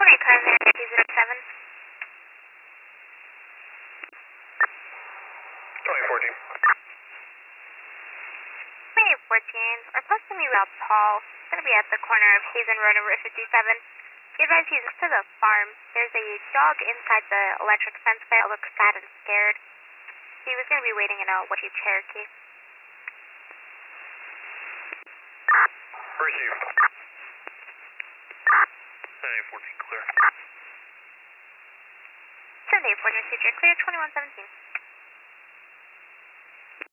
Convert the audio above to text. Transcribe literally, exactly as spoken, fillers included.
twenty-eight car there, T zero seven. twenty fourteen. twenty-eight fourteen, request to meet Rob Paul. It's going to be at the corner of Hazen Road and Route fifty-seven. Be advised he's to the farm. There's a dog inside the electric fence there. It looks sad and scared. He was going to be waiting in a Jeep Cherokee. Receive. seventy-eight fourteen, clear. seventy-eight fourteen, C J, clear, twenty-one seventeen.